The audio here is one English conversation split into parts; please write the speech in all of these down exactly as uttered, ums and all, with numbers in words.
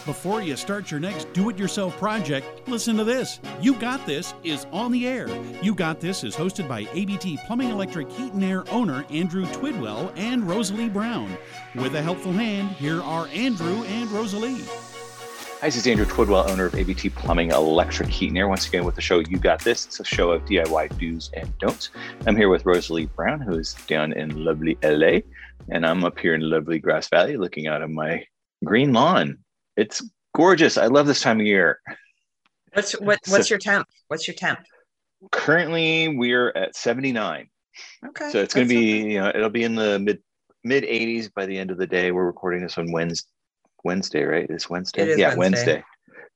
Before you start your next do-it-yourself project, listen to this. You Got This is on the air. You Got This is hosted by A B T Plumbing Electric Heat and Air owner Andrew Twidwell and Rosalie Brown. With a helpful hand, here are Andrew and Rosalie. Hi, this is Andrew Twidwell, owner of A B T Plumbing Electric Heat and Air. Once again with the show You Got This. It's a show of D I Y do's and don'ts. I'm here with Rosalie Brown, who is down in lovely L A, and I'm up here in lovely Grass Valley looking out on my green lawn. It's gorgeous. I love this time of year. What's what, what's so, your temp? What's your temp? Currently, we're at seventy-nine. Okay. So it's going to be, okay. you know, it'll be in the mid mid eighties by the end of the day. We're recording this on Wednesday. Wednesday, right? It's Wednesday. It is yeah, Wednesday. Wednesday.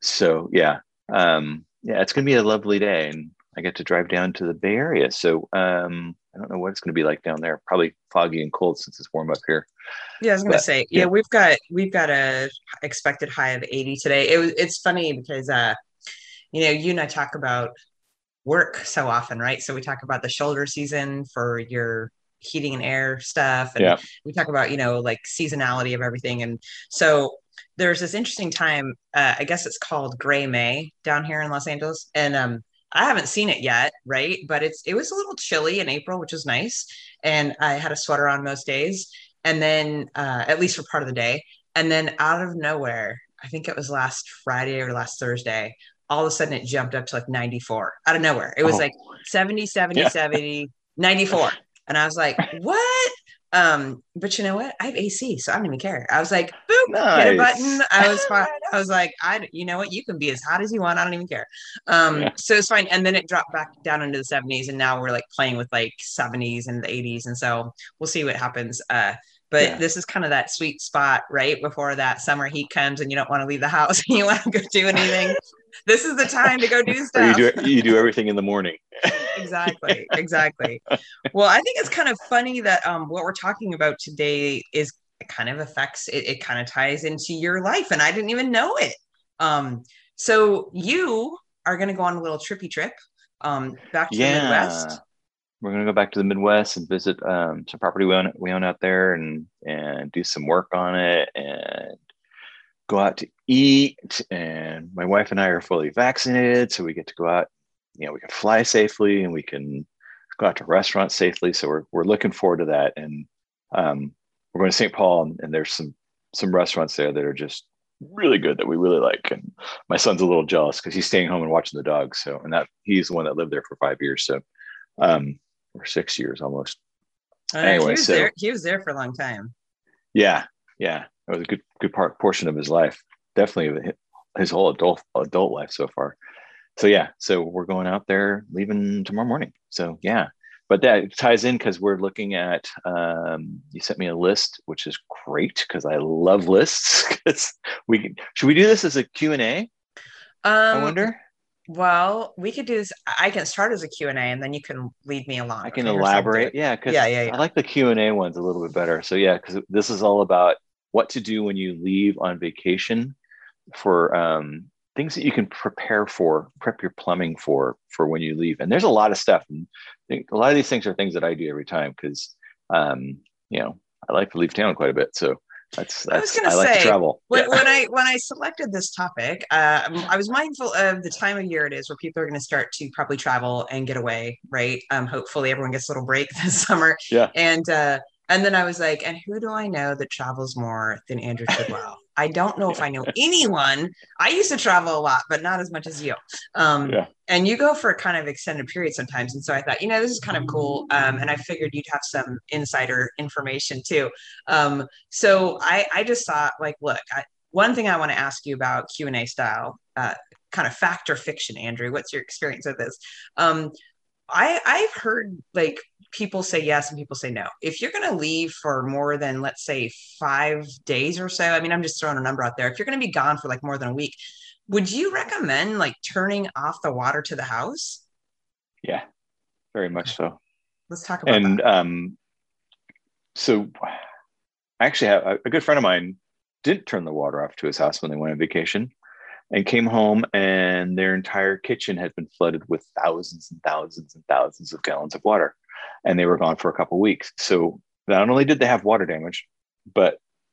So yeah, um, yeah, it's going to be a lovely day, and I get to drive down to the Bay Area. So um, I don't know what it's going to be like down there. Probably foggy and cold since it's warm up here. Yeah, I was going to say, yeah, yeah, we've got we've got a expected high of eighty today. It was it's funny because uh, you know, you and I talk about work so often, right? So we talk about the shoulder season for your heating and air stuff, and yeah. we talk about, you know, like seasonality of everything. And so there's this interesting time, uh, I guess it's called Gray May down here in Los Angeles, and um I haven't seen it yet, right? But it's it was a little chilly in April, which was nice, and I had a sweater on most days, and then uh at least for part of the day, and then out of nowhere, I think it was last Friday or last Thursday, all of a sudden it jumped up to like ninety-four out of nowhere. It was oh. like seventy, seventy, yeah. seventy, ninety-four. And I was like, what? Um, but you know what? I have A C, so I don't even care. I was like, boop, nice. Hit a button. I was fine. I was like, I, you know what? You can be as hot as you want. I don't even care. Um, yeah. So it's fine. And then it dropped back down into the seventies, and now we're like playing with like seventies and the eighties. And so we'll see what happens. Uh, but yeah. This is kind of that sweet spot right before that summer heat comes, and you don't want to leave the house and you want to go do anything. This is the time to go do stuff. Or you do you do everything in the morning. Exactly, exactly. Well, I think it's kind of funny that um, what we're talking about today is it kind of affects it. It kind of ties into your life, and I didn't even know it. Um, so you are going to go on a little trippy trip um, back to yeah. the Midwest. We're going to go back to the Midwest and visit um, some property we own, we own out there, and and do some work on it, and go out to eat. And my wife and I are fully vaccinated, so we get to go out. You know, we can fly safely, and we can go out to restaurants safely. So we're we're looking forward to that. And um, we're going to Saint Paul, and, and there's some some restaurants there that are just really good that we really like. And my son's a little jealous because he's staying home and watching the dogs. So, and that he's the one that lived there for five years. So, um, or six years almost. Uh, anyway, he was so there, he was there for a long time. Yeah, yeah, it was a good good part portion of his life. Definitely his whole adult adult life so far. So yeah, so we're going out there, leaving tomorrow morning. So yeah, but that ties in because we're looking at. Um, you sent me a list, which is great because I love lists. Because we should we do this as a Q and A? Um, I wonder. Well, we could do this. I can start as a Q and A, and then you can lead me along. I can okay, elaborate. Yeah, because yeah, yeah, yeah. I like the Q and A ones a little bit better. So yeah, because this is all about what to do when you leave on vacation for. Um, things that you can prepare for, prep your plumbing for, for when you leave. And there's a lot of stuff. And a lot of these things are things that I do every time because, um, you know, I like to leave town quite a bit. So that's, that's I was going I to like say, to travel. When, yeah. when I, when I selected this topic, uh, I was mindful of the time of year it is where people are going to start to probably travel and get away. Right. Um, hopefully everyone gets a little break this summer. Yeah. And, uh, and then I was like, and who do I know that travels more than Andrew Twidwell? I don't know if I know anyone. I used to travel a lot, but not as much as you. Um, yeah. And you go for a kind of extended period sometimes. And so I thought, you know, this is kind of cool. Um, and I figured you'd have some insider information too. Um, so I, I just thought like, look, I, one thing I want to ask you about Q and A style, uh, kind of fact or fiction, Andrew, what's your experience with this? Um, I, I've heard like people say yes and people say no. If you're going to leave for more than, let's say, five days or so, I mean, I'm just throwing a number out there. If you're going to be gone for like more than a week, would you recommend like turning off the water to the house? Yeah, very much so. Let's talk about and, that. And um, so I actually have a, a good friend of mine didn't turn the water off to his house when they went on vacation. And came home and their entire kitchen had been flooded with thousands and thousands and thousands of gallons of water. And they were gone for a couple of weeks. So not only did they have water damage, but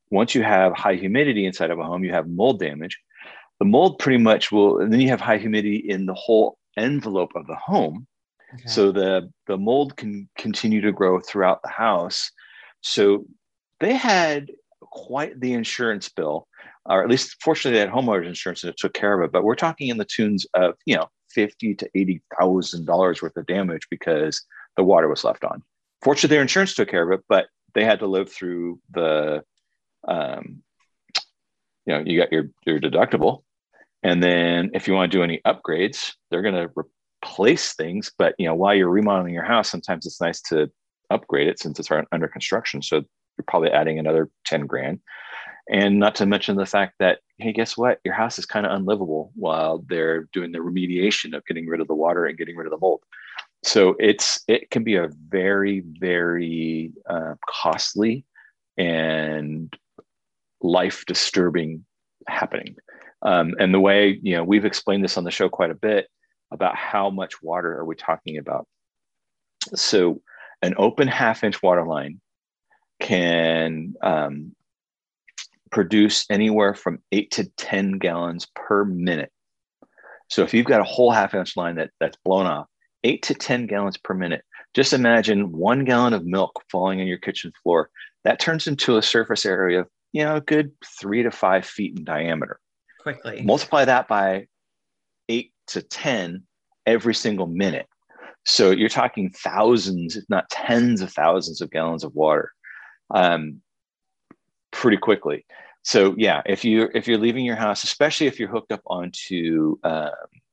once you have high humidity inside of a home, you have mold damage. The mold pretty much will, and then you have high humidity in the whole envelope of the home. Okay. So the, the mold can continue to grow throughout the house. So they had quite the insurance bill, or at least fortunately they had homeowners insurance that took care of it. But we're talking in the tunes of, you know, fifty to eighty thousand dollars worth of damage because the water was left on. Fortunately, their insurance took care of it, but they had to live through the, um, you know, you got your your deductible, and then if you want to do any upgrades, they're going to replace things. But you know, while you're remodeling your house, sometimes it's nice to upgrade it since it's under construction. So you're probably adding another ten grand. And not to mention the fact that, hey, guess what? Your house is kind of unlivable while they're doing the remediation of getting rid of the water and getting rid of the mold. So it's it can be a very, very uh, costly and life-disturbing happening. Um, and the way, you know, we've explained this on the show quite a bit about how much water are we talking about. So an open half-inch water line can um, produce anywhere from eight to ten gallons per minute. So if you've got a whole half inch line that, that's blown off, eight to ten gallons per minute, just imagine one gallon of milk falling on your kitchen floor. That turns into a surface area of, you know, a good three to five feet in diameter. Quickly. Multiply that by eight to ten every single minute. So you're talking thousands, if not tens of thousands of gallons of water. Um, pretty quickly. So yeah, if you if you're leaving your house, especially if you're hooked up onto um,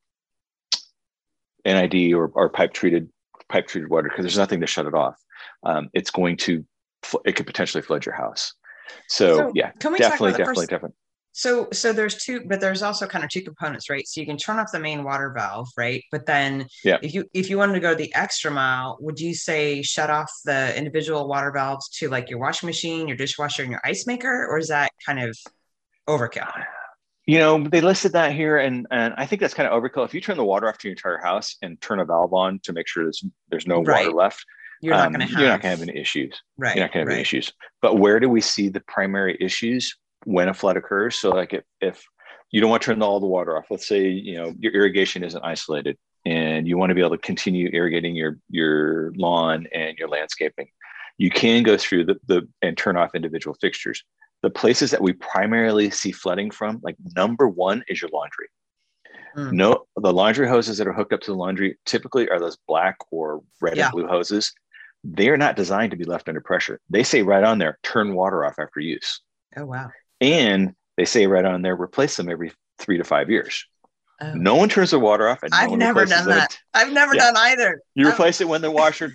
N I D or, or pipe treated pipe treated water, because there's nothing to shut it off, um, it's going to it could potentially flood your house. So, so yeah, definitely, definitely first, different. So so there's two, but there's also kind of two components, right? So you can turn off the main water valve, right? But then yeah. if you if you wanted to go the extra mile, would you say shut off the individual water valves to like your washing machine, your dishwasher, and your ice maker, or is that kind of overkill? You know, they listed that here, and and I think that's kind of overkill. If you turn the water off to your entire house and turn a valve on to make sure there's there's no right. water left, you're not um, going to have you're not going to have any issues. Right. You're not going to have right. any issues. But where do we see the primary issues when a flood occurs? So like if, if you don't want to turn all the water off, let's say, you know, your irrigation isn't isolated and you want to be able to continue irrigating your, your lawn and your landscaping, you can go through the, the and turn off individual fixtures. The places that we primarily see flooding from, like number one is your laundry. Mm. No, the laundry hoses that are hooked up to the laundry typically are those black or red yeah. and blue hoses. They're not designed to be left under pressure. They say right on there, turn water off after use. Oh, wow. And they say right on there, replace them every three to five years. Oh. No one turns the water off. And no I've one never done that. It. I've never yeah. done either. You I'm... replace it when the washer,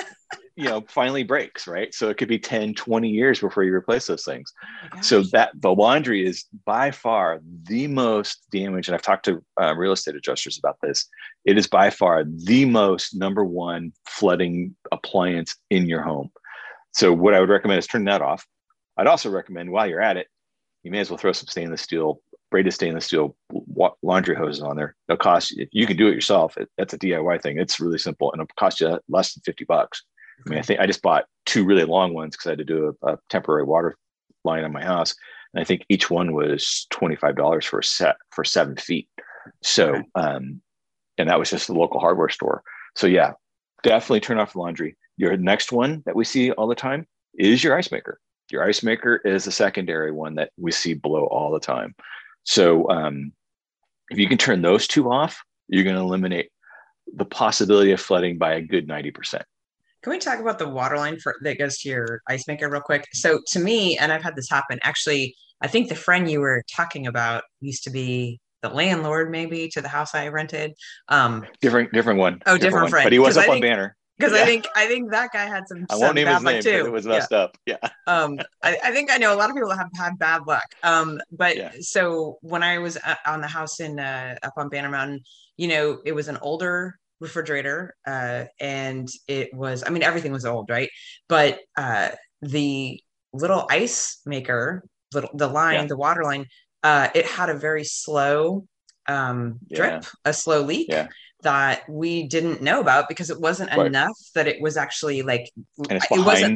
you know, finally breaks, right? So it could be ten, twenty years before you replace those things. Oh so that the laundry is by far the most damaged. And I've talked to uh, real estate adjusters about this. It is by far the most number one flooding appliance in your home. So what I would recommend is turn that off. I'd also recommend while you're at it, you may as well throw some stainless steel, braided stainless steel laundry hoses on there. They'll cost you, you can do it yourself. It, that's a D I Y thing. It's really simple and it'll cost you less than fifty bucks. I mean, I think I just bought two really long ones because I had to do a, a temporary water line on my house. And I think each one was twenty-five dollars for a set for seven feet. So, okay. um, and that was just the local hardware store. So yeah, definitely turn off the laundry. Your next one that we see all the time is your ice maker. Your ice maker is a secondary one that we see below all the time. So um, if you can turn those two off, you're going to eliminate the possibility of flooding by a good ninety percent. Can we talk about the water line for, that goes to your ice maker real quick? So to me, and I've had this happen, actually, I think the friend you were talking about used to be the landlord maybe to the house I rented. Um, different, different one. Oh, different, different friend. But he was up I on think, Banner. Because yeah. I think I think that guy had some. I won't name his name too. It was messed yeah. up. Yeah. um, I, I think I know a lot of people have had bad luck. Um, but yeah. so when I was uh, on the house in uh, up on Banner Mountain, you know, it was an older refrigerator, uh, and it was. I mean, everything was old, right? But uh, the little ice maker, little the line, yeah. the water line, uh, it had a very slow um, drip, yeah. a slow leak. Yeah. That we didn't know about because it wasn't right. enough that it was actually like and it's it behind. wasn't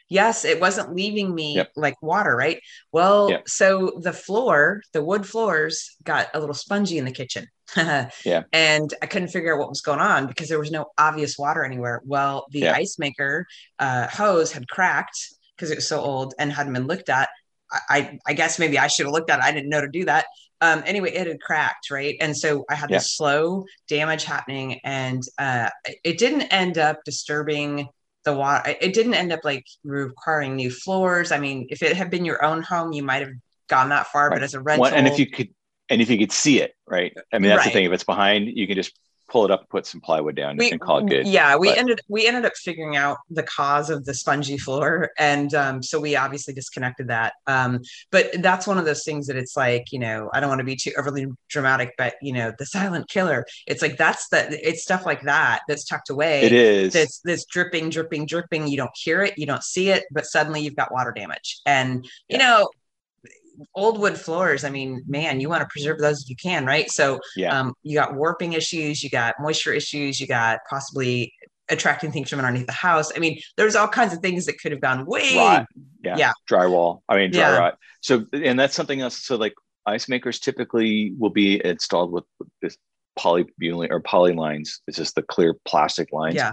Yes, it wasn't leaving me Yep. like water, right? Well, Yep. so the floor, the wood floors got a little spongy in the kitchen. Yeah. And I couldn't figure out what was going on because there was no obvious water anywhere. Well, the Yeah. ice maker uh, hose had cracked because it was so old and hadn't been looked at. I, I, I guess maybe I should have looked at it. I didn't know to do that. Um, anyway, it had cracked, right? And so I had Yeah. this slow damage happening, and uh, it didn't end up disturbing the water. It didn't end up like requiring new floors. I mean, if it had been your own home, you might have gone that far, but Right. as a Well, and if rental, you could, and if you could see it, right? I mean, that's the right. thing. If it's behind, you can just pull it up, put some plywood down, We, and call it good. yeah, we But ended we ended up figuring out the cause of the spongy floor, and um, so we obviously disconnected that. Um, but that's one of those things that it's like, you know, I don't want to be too overly dramatic, but you know, the silent killer. It's like that's the it's stuff like that that's tucked it away. is. That's this dripping, dripping, dripping. You don't hear it, you don't see it, but suddenly you've got water damage, and you Yeah. know. Old wood floors, I mean, man, you want to preserve those if you can, right? So Yeah. um, you got warping issues, you got moisture issues, you got possibly attracting things from underneath the house. I mean, there's all kinds of things that could have gone way. Rot. Yeah. Yeah. Drywall. I mean, dry Yeah. rot. So, and that's something else. So, like, ice makers typically will be installed with this polybutylene or poly lines. It's just the clear plastic lines. Yeah.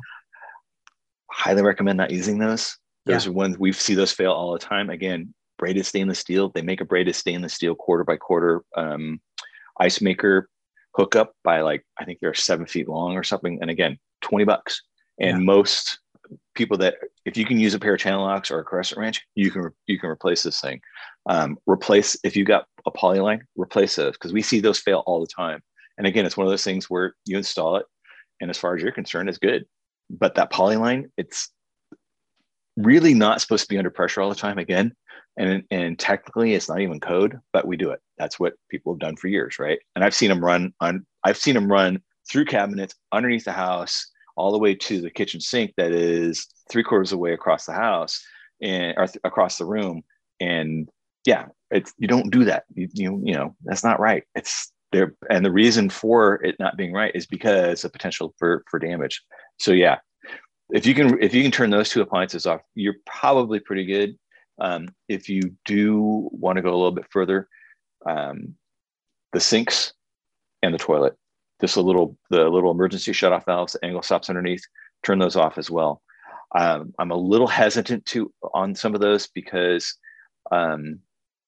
Highly recommend not using those. Those Yeah. are ones we see those fail all the time. Again, braided stainless steel. They make a braided stainless steel quarter by quarter um, ice maker hookup by like, I think they're seven feet long or something. And again, twenty bucks. And Yeah. most people that, if you can use a pair of channel locks or a crescent wrench, you can, you can replace this thing. Um, replace, if you got a polyline, replace those, because we see those fail all the time. And again, it's one of those things where you install it, and as far as you're concerned, it's good. But that polyline, it's really not supposed to be under pressure all the time again. And, and technically it's not even code, but we do it. That's what people have done for years, right? And I've seen them run on, I've seen them run through cabinets underneath the house, all the way to the kitchen sink that is three quarters of the way across the house and or th- across the room. And yeah, it's, you don't do that. You, you, you know, that's not right. It's there. And the reason for it not being right is because of potential for, for damage. So yeah, if you can, if you can turn those two appliances off, you're probably pretty good. Um, if you do want to go a little bit further, um, the sinks and the toilet, just a little, the little emergency shutoff valves, the angle stops underneath, turn those off as well. Um, I'm a little hesitant to on some of those because um,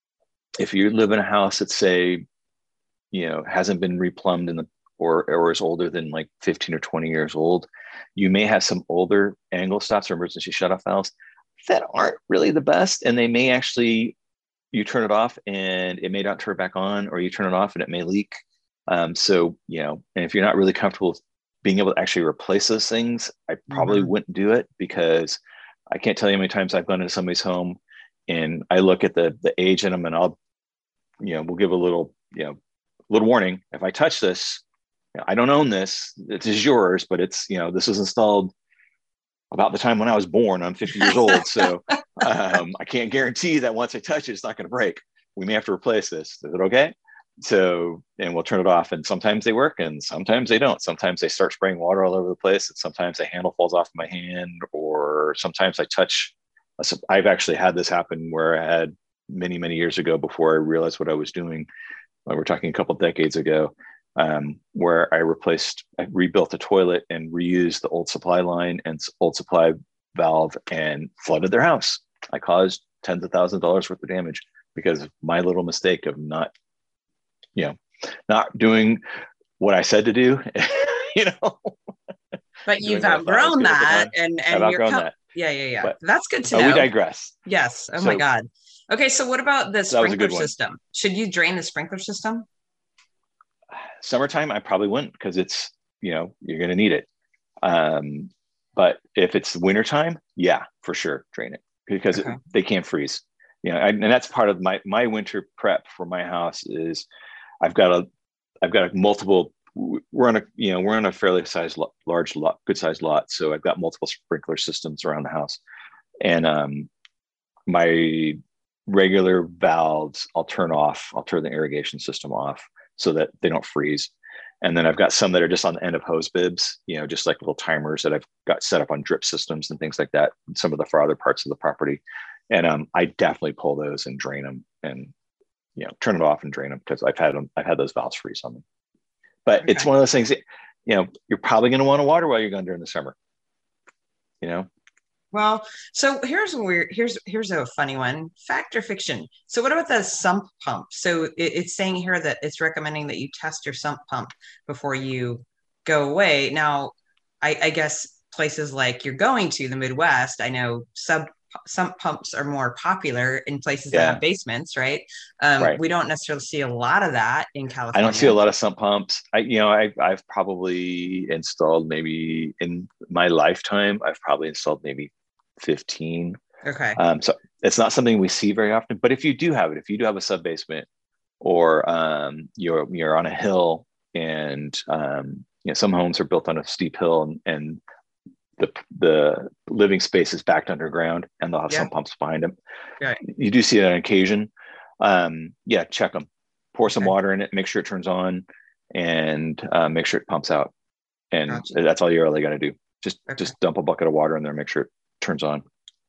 if you live in a house that say, you know, hasn't been replumbed in the or or is older than like fifteen or twenty years old, you may have some older angle stops or emergency shutoff valves that aren't really the best, and they may actually, you turn it off and it may not turn back on, or you turn it off and it may leak. Um, so, you know, and if you're not really comfortable with being able to actually replace those things, I probably Mhm. wouldn't do it, because I can't tell you how many times I've gone into somebody's home and I look at the the age in them, and I'll, you know, we'll give a little, you know, little warning. If I touch this, you know, I don't own this. It is yours, but it's, you know, this was installed about the time when I was born. I'm fifty years old. So um, I can't guarantee that once I touch it, it's not going to break. We may have to replace this. Is it okay? So, and we'll turn it off. And sometimes they work and sometimes they don't. Sometimes they start spraying water all over the place. And sometimes the handle falls off my hand, or sometimes I touch. I've actually had this happen where I had many, many years ago, before I realized what I was doing. We're talking a couple of decades ago, um, where I replaced, I rebuilt the toilet and reused the old supply line and old supply valve and flooded their house. I caused tens of thousands of dollars worth of damage because of my little mistake of not, you know, not doing what I said to do, you know. But you've Doing what I thought was outgrown good at the that, time. and I've and you're outgrown com- that. yeah, yeah, yeah. But, That's good to uh, know. we digress. Yes. Oh my So- God. Okay, so what about the So that was a sprinkler good one. system? Should you drain the sprinkler system? Summertime, I probably wouldn't, because it's, you know, you're going to need it. Um, but if it's wintertime, yeah, for sure, drain it, because Okay. it, they can't freeze. You know, I, and that's part of my my winter prep for my house is I've got a I've got a multiple. We're on a you know we're on a fairly sized lot, large lot, good sized lot, so I've got multiple sprinkler systems around the house, and um, my regular valves I'll turn off. I'll turn the irrigation system off so that they don't freeze. And then I've got some that are just on the end of hose bibs, you know, just like little timers that I've got set up on drip systems and things like that. Some of the farther parts of the property. And um, I definitely pull those and drain them and, you know, turn it off and drain them because I've had them, I've had those valves freeze on them. But okay. It's one of those things that, you know, you're probably going to want to water while you're going during the summer, you know? Well, so here's a weird, here's, here's a funny one, fact or fiction. So what about the sump pump? So it, it's saying here that it's recommending that you test your sump pump before you go away. Now, I, I guess places like you're going to the Midwest, I know sub sump pumps are more popular in places yeah. that have basements, right? Um, right? We don't necessarily see a lot of that in California. I don't see a lot of sump pumps. I, you know, I, I've probably installed maybe in my lifetime, I've probably installed maybe fifteen. Okay. Um, so it's not something we see very often, but if you do have it, if you do have a sub basement or um, you're, you're on a hill and um, you know, some homes are built on a steep hill and, and the the living space is backed underground and they'll have yeah. sump pumps behind them. Right. You do see it on occasion. Um, yeah, check them. Pour some okay. water in it, make sure it turns on and uh, make sure it pumps out. And gotcha. That's all you're really going to do. Just okay. just dump a bucket of water in there, make sure it turns on.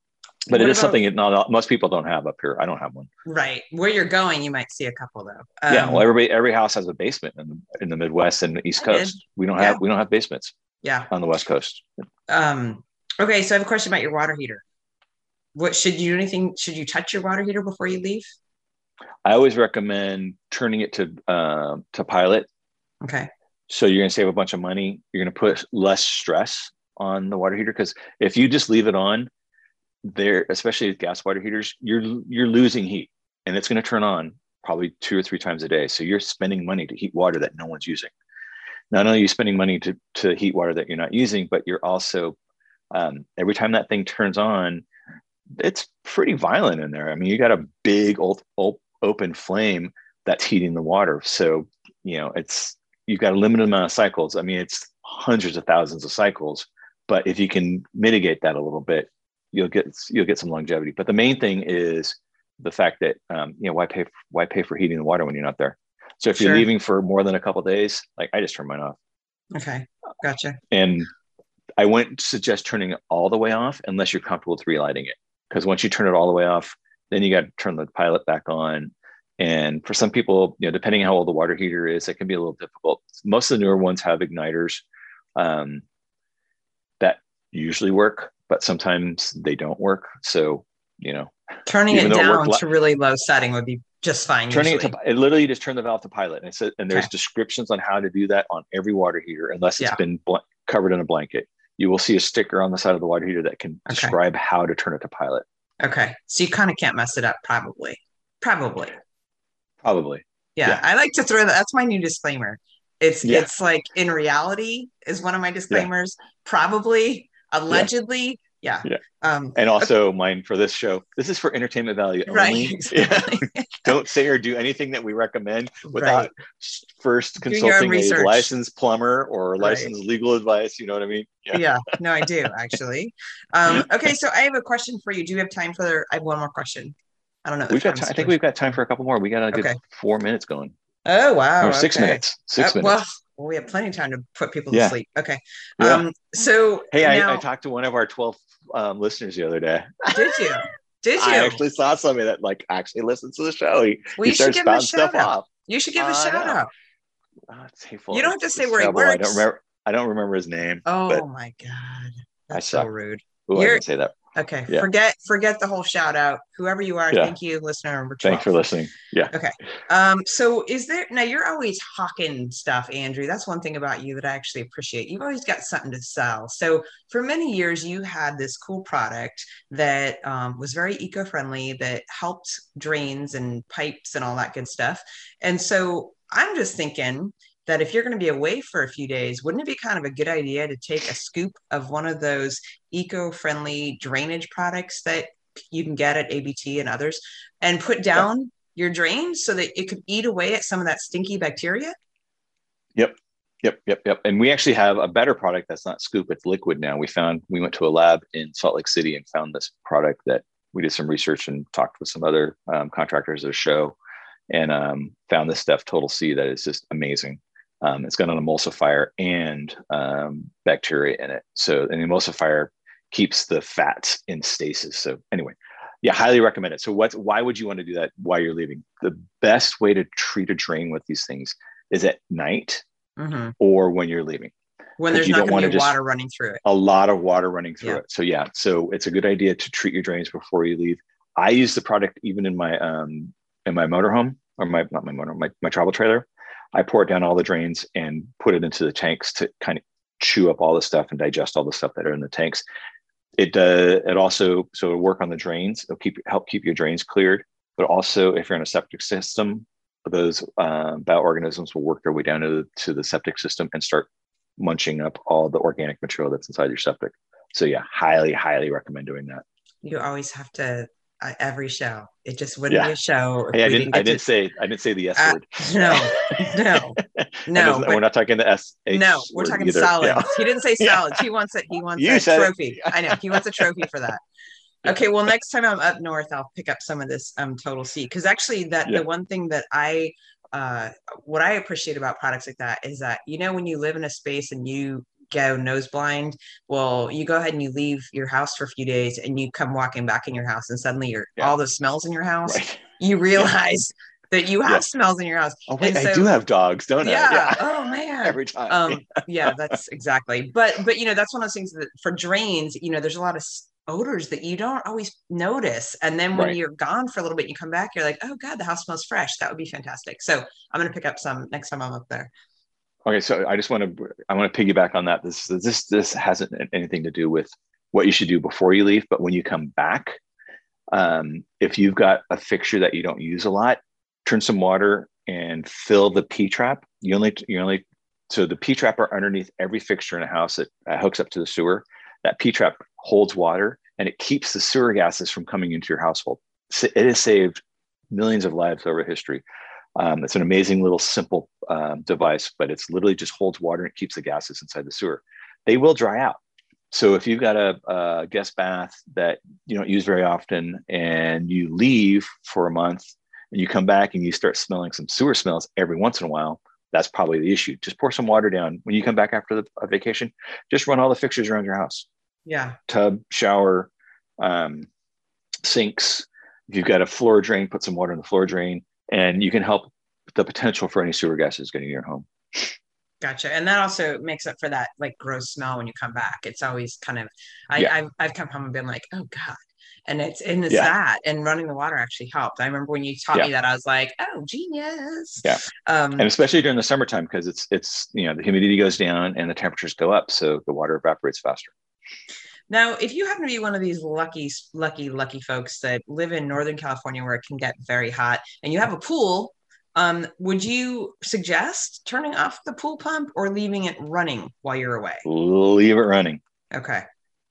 But what it is about, something that not most people don't have up here. I don't have one. Right. Where you're going, you might see a couple though. Um, yeah. Well, everybody, every house has a basement in the, in the Midwest and the East I Coast. Did. We don't yeah. have, we don't have basements. Yeah. On the West Coast. Um, okay. So I have a question about your water heater. What should you do anything? Should you touch your water heater before you leave? I always recommend turning it to, um, to pilot. Okay. So you're going to save a bunch of money. You're going to put less stress on the water heater. Cause if you just leave it on there, especially with gas water heaters, you're, you're losing heat and it's going to turn on probably two or three times a day. So you're spending money to heat water that no one's using. Not only are you spending money to, to heat water that you're not using, but you're also, um, every time that thing turns on, it's pretty violent in there. I mean, you got a big old, old open flame that's heating the water. So, you know, it's, you've got a limited amount of cycles. I mean, it's hundreds of thousands of cycles, but if you can mitigate that a little bit, you'll get, you'll get some longevity. But the main thing is the fact that, um, you know, why pay, why pay for heating the water when you're not there? So if you're sure. leaving for more than a couple of days, like I just turn mine off. Okay. Gotcha. And I wouldn't suggest turning it all the way off unless you're comfortable with relighting it. Because once you turn it all the way off, then you got to turn the pilot back on. And for some people, you know, depending on how old the water heater is, it can be a little difficult. Most of the newer ones have igniters um, that usually work, but sometimes they don't work. So, you know, turning it down it to really low setting would be just fine. Turning usually. it to, it literally just turn the valve to pilot. And, it's, and there's okay. descriptions on how to do that on every water heater, unless it's yeah. been bl- covered in a blanket. You will see a sticker on the side of the water heater that can okay. describe how to turn it to pilot. Okay. So you kind of can't mess it up. Probably, probably, probably. Yeah. yeah. I like to throw that. That's my new disclaimer. It's, yeah. it's like in reality is one of my disclaimers, yeah. probably, allegedly. Yeah. yeah. Um, and also okay. mine for this show, this is for entertainment value only. Right. Exactly. Yeah. Don't say or do anything that we recommend without right. first consulting a research. licensed plumber or licensed right. legal advice. You know what I mean? Yeah. yeah. No, I do actually. Um, okay. So I have a question for you. Do you have time for, I have one more question. I don't know. We've got time, I think we've got time for a couple more. We got a good okay. four minutes going. Oh, wow. Or six okay. minutes. Six uh, minutes. Well, Well, we have plenty of time to put people yeah. to sleep. Okay. Yeah. Um, so hey, now, I, I talked to one of our twelve um, listeners the other day. Did you? Did you? I actually saw somebody that like actually listens to the show. He, well, he you should give him a shout out. Off. You should give uh, a shout out. Oh, it's hateful. You don't have to it's say where he works. I don't remember. I don't remember his name. Oh my God. That's so rude. Ooh, I didn't say that. Okay. Yeah. Forget, forget the whole shout out. Whoever you are, yeah. thank you, listener number twelve. Thanks for listening. Yeah. Okay. Um, so is there, now you're always hawking stuff, Andrew. That's one thing about you that I actually appreciate. You've always got something to sell. So for many years, you had this cool product that um, was very eco-friendly, that helped drains and pipes and all that good stuff. And so I'm just thinking that if you're going to be away for a few days, wouldn't it be kind of a good idea to take a scoop of one of those eco-friendly drainage products that you can get at A B T and others and put down yep. your drains so that it could eat away at some of that stinky bacteria? Yep. Yep. Yep. Yep. And we actually have a better product that's not scoop, it's liquid now. We found, we went to a lab in Salt Lake City and found this product that we did some research and talked with some other um, contractors at a show and um, found this stuff, Total C, that is just amazing. Um, it's got an emulsifier and um, bacteria in it. So an emulsifier keeps the fats in stasis. So anyway, yeah, highly recommend it. So what's, why would you want to do that while you're leaving? The best way to treat a drain with these things is at night mm-hmm. or when you're leaving. When there's not going to be water running through it. A lot of water running through yeah. it. So yeah, so it's a good idea to treat your drains before you leave. I use the product even in my um in my motorhome or my not my motor my, my travel trailer. I pour it down all the drains and put it into the tanks to kind of chew up all the stuff and digest all the stuff that are in the tanks. It uh, it also so it'll work on the drains. It'll keep help keep your drains cleared. But also, if you're in a septic system, those uh, bioorganisms will work their way down to the, to the septic system and start munching up all the organic material that's inside your septic. So yeah, highly, highly recommend doing that. You always have to uh, every show. It just wouldn't yeah. be a show. Hey, I didn't. didn't I didn't to... say. I didn't say the S uh, word. No, no, no. But... We're not talking the S. H no, we're talking either. solids. Yeah. He didn't say solids. Yeah. He wants it. He wants you a trophy. It. I know. He wants a trophy for that. Okay. Well, next time I'm up north, I'll pick up some of this um Total C, because actually, that yeah. the one thing that I uh what I appreciate about products like that is that, you know, when you live in a space and you go nose blind, well, you go ahead and you leave your house for a few days and you come walking back in your house and suddenly you're yeah. all the smells in your house, right. you realize yeah. that you have yeah. smells in your house. Oh wait, so, I do have dogs, don't yeah. I? Yeah. Oh man. Every time. Um, yeah, that's exactly. But, but, you know, that's one of those things that for drains, you know, there's a lot of odors that you don't always notice. And then when right. you're gone for a little bit, you come back, you're like, oh God, the house smells fresh. That would be fantastic. So I'm going to pick up some next time I'm up there. Okay, so I just want to I want to piggyback on that. This this this hasn't anything to do with what you should do before you leave, but when you come back, um, if you've got a fixture that you don't use a lot, turn some water and fill the P trap. You only you only so the P trap are underneath every fixture in a house that uh, hooks up to the sewer. That P trap holds water and it keeps the sewer gases from coming into your household. So it has saved millions of lives over history. Um, it's an amazing little simple um, device, but it's literally just holds water and it keeps the gases inside the sewer. They will dry out. So if you've got a, a guest bath that you don't use very often and you leave for a month and you come back and you start smelling some sewer smells every once in a while, that's probably the issue. Just pour some water down. When you come back after the a vacation, just run all the fixtures around your house. Yeah. Tub, shower, um, sinks. If you've got a floor drain, put some water in the floor drain. And you can help the potential for any sewer gases getting in your home. Gotcha. And that also makes up for that like gross smell when you come back. It's always kind of, I, yeah. I've, I've come home and been like, oh God. And it's, and it's yeah. that, and running the water actually helped. I remember when you taught yeah. me that, I was like, oh, genius. Yeah. Um, and especially during the summertime, because it's, it's, you know, the humidity goes down and the temperatures go up. So the water evaporates faster. Now, if you happen to be one of these lucky, lucky, lucky folks that live in Northern California where it can get very hot and you have a pool, um, would you suggest turning off the pool pump or leaving it running while you're away? Leave it running. Okay.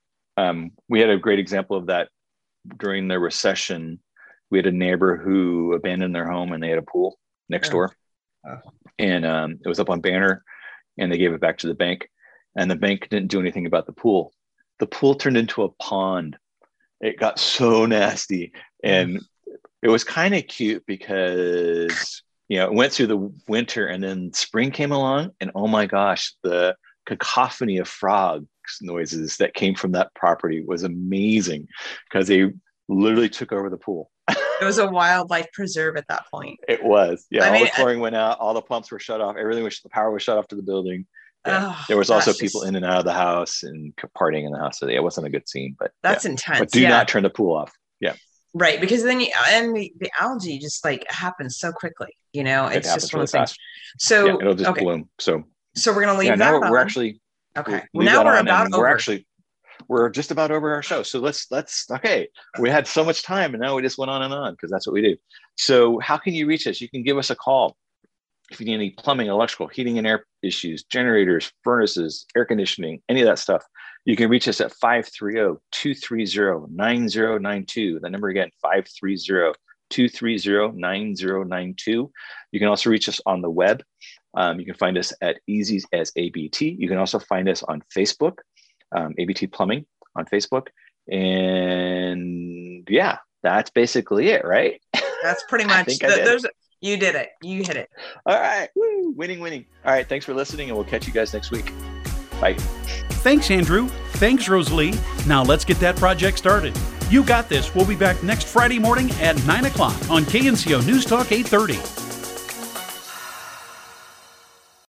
Um, we had a great example of that during the recession. We had a neighbor who abandoned their home and they had a pool next oh. door. Oh. And um, it was up on Banner and they gave it back to the bank. And the bank didn't do anything about the pool. The pool turned into a pond. It got so nasty. And it was kind of cute because, you know, it went through the winter and then spring came along and oh my gosh, the cacophony of frogs noises that came from that property was amazing because they literally took over the pool. It was a wildlife preserve at that point. It was. Yeah. I all mean, the flooring went out. All the pumps were shut off. Everything was, the power was shut off to the building. Yeah. Oh, there was also just, people in and out of the house and partying in the house. So yeah, it wasn't a good scene, but that's yeah. intense. But do yeah. not turn the pool off. Yeah. Right. Because then you, and the, the algae just like happens so quickly, you know, it's it just one really of those things. Fast. So yeah, it'll just okay. bloom. So, so we're going to leave yeah, that now we're, on. we're actually, okay. Well, now we're about over. We're actually, we're just about over our show. So let's, let's, okay. We had so much time and now we just went on and on because that's what we do. So how can you reach us? You can give us a call. If you need any plumbing, electrical, heating and air issues, generators, furnaces, air conditioning, any of that stuff, you can reach us at five three zero, two three zero, nine zero nine two. The number again, five three zero, two three zero, nine zero nine two. You can also reach us on the web. Um, you can find us at Easy as A B T. You can also find us on Facebook, um, A B T Plumbing on Facebook. And yeah, that's basically it, right? That's pretty much, the, there's You did it. You hit it. All right. Woo. Winning, winning. All right. Thanks for listening, and we'll catch you guys next week. Bye. Thanks, Andrew. Thanks, Rosalie. Now let's get that project started. You Got This. We'll be back next Friday morning at nine o'clock on K N C O News Talk eight thirty.